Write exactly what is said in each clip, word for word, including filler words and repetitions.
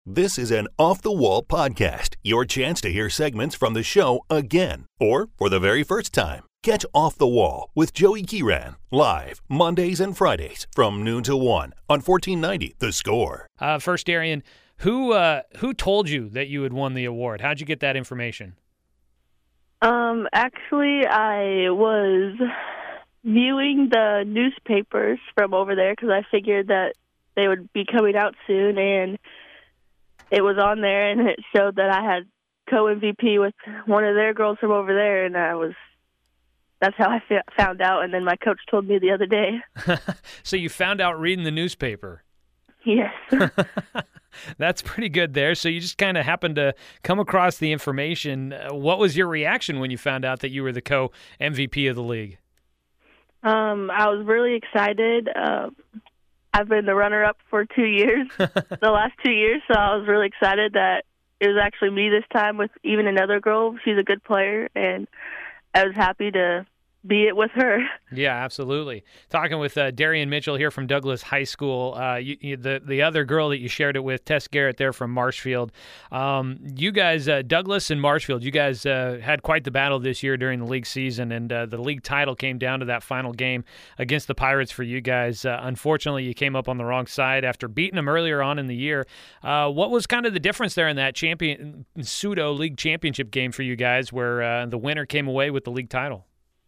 This is an Off the Wall podcast, your chance to hear segments from the show again or for the very first time. Catch Off the Wall with Joey Kiran live Mondays and Fridays from noon to one on fourteen ninety The Score. Uh, first, Darian, who uh, who told you that you had won the award? How'd you get that information? Um, actually, I was viewing the newspapers from over there because I figured that they would be coming out soon, and it was on there, and it showed that I had co-M V P with one of their girls from over there, and I was that's how I f- found out, and then my coach told me the other day. So you found out reading the newspaper? Yes. That's pretty good there. So you just kind of happened to come across the information. Uh, what was your reaction when you found out that you were the co-M V P of the league? Um, I was really excited. Uh, I've been the runner-up for two years, the last two years, so I was really excited that it was actually me this time with even another girl. She's a good player, and I was happy to be it with her. Yeah, absolutely. Talking with uh, Darian Mitchell here from Douglas High School. Uh, you, you, the the other girl that you shared it with, Tess Garrett, there from Marshfield. Um, you guys, uh, Douglas and Marshfield, you guys uh, had quite the battle this year during the league season, and uh, the league title came down to that final game against the Pirates for you guys. Uh, unfortunately, you came up on the wrong side after beating them earlier on in the year. Uh, what was kind of the difference there in that champion pseudo league championship game for you guys, where uh, the winner came away with the league title?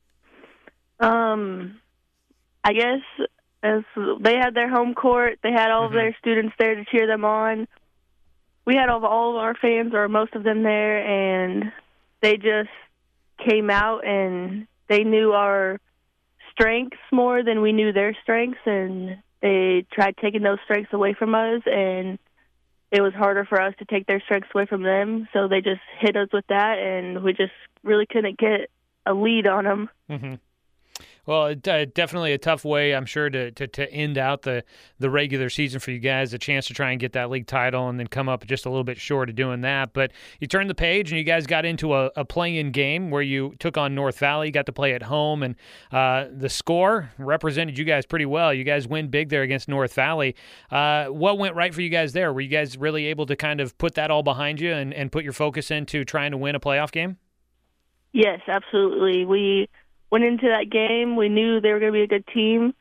Um, I guess as they had their home court, they had all mm-hmm. of their students there to cheer them on. We had all of, all of our fans, or most of them there, and they just came out and they knew our strengths more than we knew their strengths, and they tried taking those strengths away from us, and it was harder for us to take their strengths away from them, so they just hit us with that, and we just really couldn't get a lead on them. Mm-hmm. Well, it, uh, definitely a tough way, I'm sure, to, to, to end out the, the regular season for you guys, a chance to try and get that league title and then come up just a little bit short of doing that. But you turned the page and you guys got into a, a play-in game where you took on North Valley, got to play at home, and uh, the Score represented you guys pretty well. You guys win big there against North Valley. Uh, what went right for you guys there? Were you guys really able to kind of put that all behind you and, and put your focus into trying to win a playoff game? Yes, absolutely. We went into that game. We knew they were going to be a good team.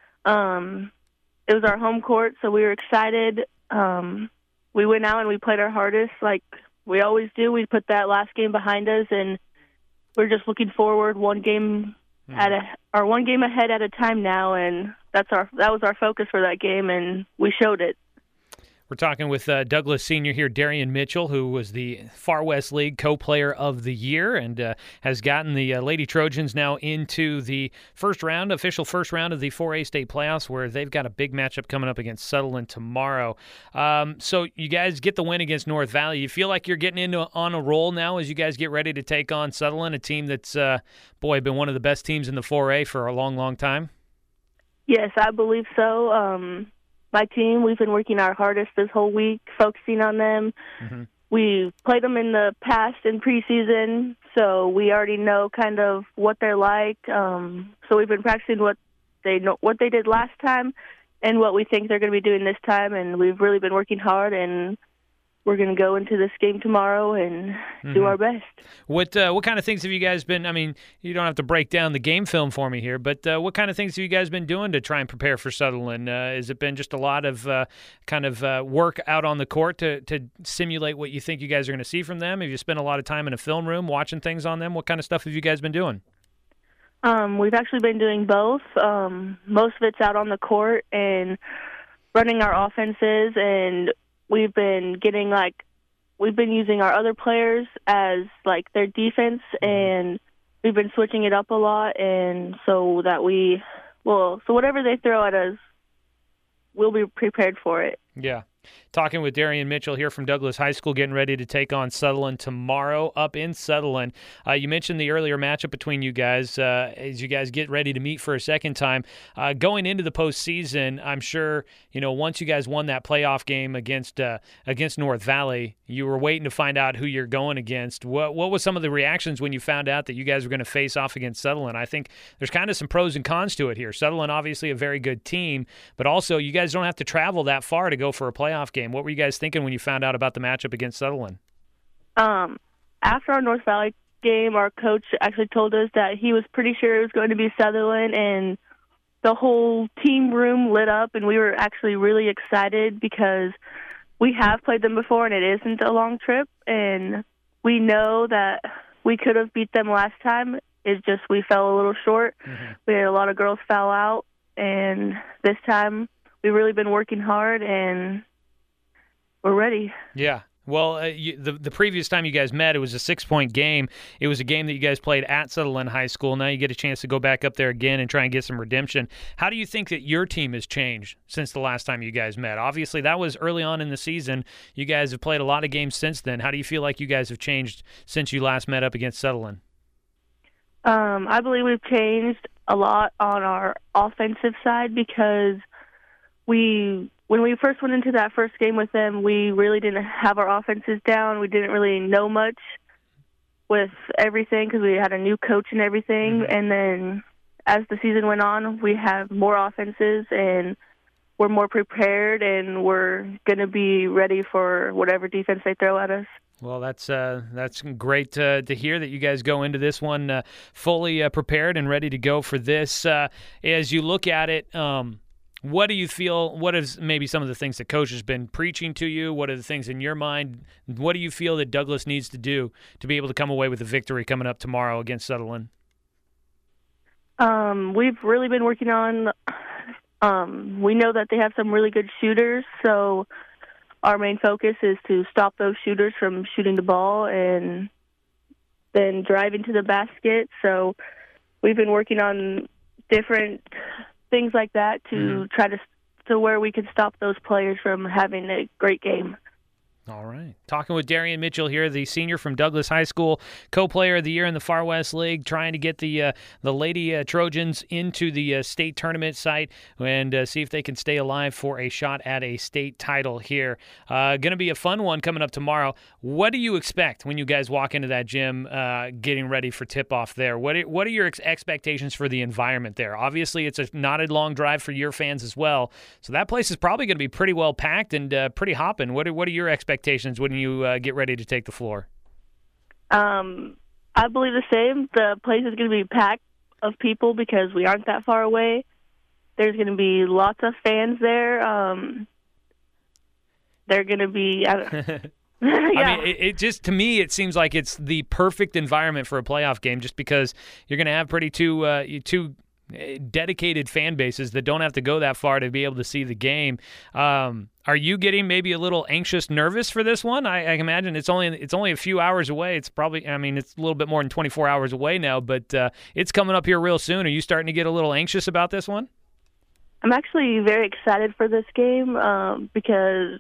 Um, it was our home court, so we were excited. Um, we went out and we played our hardest like we always do. We put that last game behind us, and we're just looking forward one game mm. at a or one game ahead at a time now, and that's our that was our focus for that game, and we showed it. We're talking with uh, Douglas Senior here, Darian Mitchell, who was the Far West League co-player of the year and uh, has gotten the uh, Lady Trojans now into the first round, official first round of the four A state playoffs, where they've got a big matchup coming up against Sutherland tomorrow. Um, so you guys get the win against North Valley. You feel like you're getting into on a roll now as you guys get ready to take on Sutherland, a team that's, uh, boy, been one of the best teams in the four A for a long, long time? Yes, I believe so. Um My team, we've been working our hardest this whole week, focusing on them. Mm-hmm. We played them in the past in preseason, so we already know kind of what they're like. Um, so we've been practicing what they know, what they did last time, and what we think they're going to be doing this time. And we've really been working hard, and we're going to go into this game tomorrow and mm-hmm. do our best. What uh, what kind of things have you guys been, I mean, you don't have to break down the game film for me here, but uh, what kind of things have you guys been doing to try and prepare for Sutherland? Uh, has it been just a lot of uh, kind of uh, work out on the court to, to simulate what you think you guys are going to see from them? Have you spent a lot of time in a film room watching things on them? What kind of stuff have you guys been doing? Um, we've actually been doing both. Um, most of it's out on the court and running our offenses, and we've been getting, like, we've been using our other players as, like, their defense, and we've been switching it up a lot, and so that we, well, so whatever they throw at us, we'll be prepared for it. Yeah. Talking with Darian Mitchell here from Douglas High School, getting ready to take on Sutherland tomorrow up in Sutherland. Uh, you mentioned the earlier matchup between you guys uh, as you guys get ready to meet for a second time. Uh, going into the postseason, I'm sure, you know, once you guys won that playoff game against uh, against North Valley, you were waiting to find out who you're going against. What what was some of the reactions when you found out that you guys were going to face off against Sutherland? I think there's kind of some pros and cons to it here. Sutherland, obviously a very good team, but also you guys don't have to travel that far to go for a playoff playoff game. What were you guys thinking when you found out about the matchup against Sutherland? Um, after our North Valley game, our coach actually told us that he was pretty sure it was going to be Sutherland, and the whole team room lit up, and we were actually really excited because we have played them before, and it isn't a long trip, and we know that we could have beat them last time. It's just we fell a little short. Mm-hmm. We had a lot of girls foul out, and this time we've really been working hard, and we're ready. Yeah. Well, uh, you, the the previous time you guys met, it was a six-point game. It was a game that you guys played at Sutherland High School. Now you get a chance to go back up there again and try and get some redemption. How do you think that your team has changed since the last time you guys met? Obviously, that was early on in the season. You guys have played a lot of games since then. How do you feel like you guys have changed since you last met up against Sutherland? Um, I believe we've changed a lot on our offensive side because we – when we first went into that first game with them, we really didn't have our offenses down. We didn't really know much with everything because we had a new coach and everything. Mm-hmm. And then as the season went on, we have more offenses and we're more prepared, and we're going to be ready for whatever defense they throw at us. Well, that's uh, that's great uh, to hear that you guys go into this one uh, fully uh, prepared and ready to go for this. Uh, as you look at it, um, what do you feel, what is maybe some of the things that Coach has been preaching to you? What are the things in your mind? What do you feel that Douglas needs to do to be able to come away with a victory coming up tomorrow against Sutherland? Um, we've really been working on, um, we know that they have some really good shooters, so our main focus is to stop those shooters from shooting the ball and then driving to the basket. So we've been working on different things like that to mm-hmm. try to to where we can stop those players from having a great game. All right. Talking with Darian Mitchell here, the senior from Douglas High School, co-player of the year in the Far West League, trying to get the uh, the Lady uh, Trojans into the uh, state tournament site and uh, see if they can stay alive for a shot at a state title here. Uh, going to be a fun one coming up tomorrow. What do you expect when you guys walk into that gym uh, getting ready for tip-off there? What are, what are your ex- expectations for the environment there? Obviously, it's a not a long drive for your fans as well, so that place is probably going to be pretty well packed and uh, pretty hopping. What are, what are your expectations? expectations when you uh, get ready to take the floor? Um, I believe the same. The place is going to be packed of people because we aren't that far away. There's going to be lots of fans there. Um, they're going to be... I don't, yeah. I mean, it, it just, to me, it seems like it's the perfect environment for a playoff game just because you're going to have pretty two uh, two dedicated fan bases that don't have to go that far to be able to see the game. Um, are you getting maybe a little anxious, nervous for this one? I, I imagine it's only it's only a few hours away. It's probably, I mean, it's a little bit more than twenty-four hours away now, but uh, it's coming up here real soon. Are you starting to get a little anxious about this one? I'm actually very excited for this game um, because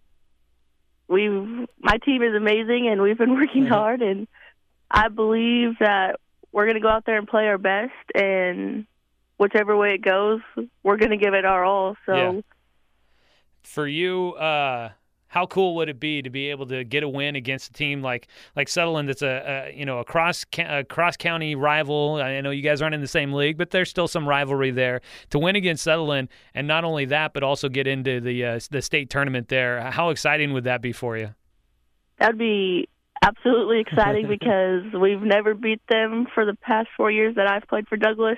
we my team is amazing and we've been working mm-hmm. hard, and I believe that we're going to go out there and play our best, and whichever way it goes, we're going to give it our all. So, yeah. For you, uh, how cool would it be to be able to get a win against a team like like Sutherland that's a, a you know a cross a cross county rival? I know you guys aren't in the same league, but there's still some rivalry there. To win against Sutherland, and not only that, but also get into the uh, the state tournament there. How exciting would that be for you? That'd be absolutely exciting because we've never beat them for the past four years that I've played for Douglas.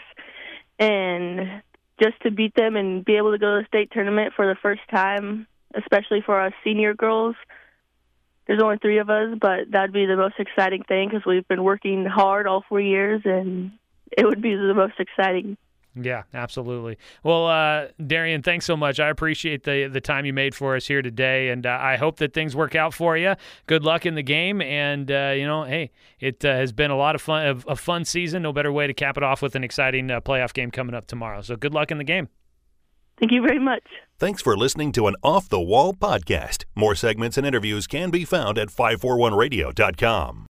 And just to beat them and be able to go to the state tournament for the first time, especially for us senior girls, there's only three of us, but that'd be the most exciting thing because we've been working hard all four years, and it would be the most exciting. Yeah, absolutely. Well, uh, Darian, thanks so much. I appreciate the the time you made for us here today, and uh, I hope that things work out for you. Good luck in the game, and uh, you know, hey, it uh, has been a lot of fun, a, a fun season. No better way to cap it off with an exciting uh, playoff game coming up tomorrow. So, good luck in the game. Thank you very much. Thanks for listening to an Off the Wall podcast. More segments and interviews can be found at five forty-one radio dot com.